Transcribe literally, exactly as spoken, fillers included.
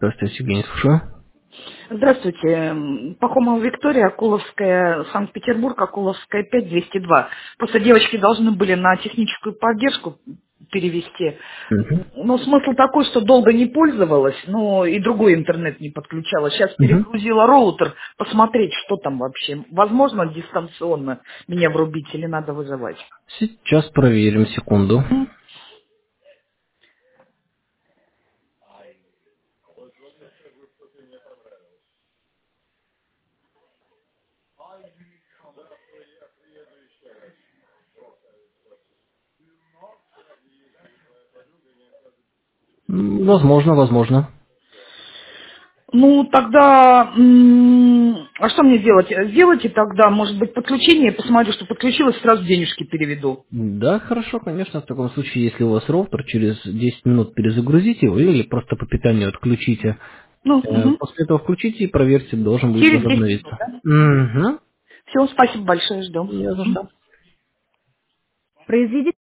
Здравствуйте, Евгений, слушаю. Здравствуйте. М, Пахомова Виктория, Акуловская, Санкт-Петербург, Акуловская, пять, двести два. Просто девочки должны были на техническую поддержку перевести. Мгм. Но смысл такой, что долго не пользовалась, но и другой интернет не подключала. Сейчас Мгм. перегрузила роутер, посмотреть, что там вообще. Возможно, дистанционно меня врубить или надо вызывать. Сейчас проверим, секунду. М, Возможно, возможно. Ну, тогда, м, а что мне делать? Сделайте тогда, может быть, подключение, я посмотрю, что подключилось, сразу денежки переведу. Да, хорошо, конечно, в таком случае, если у вас роутер, через десять минут перезагрузите его или просто по питанию отключите. Ну, Э, мгм. После этого включите и проверьте, должен будет Через десять минут, возобновиться. да? Угу. Все, спасибо большое, жду. Не за Мгм. что. Произведите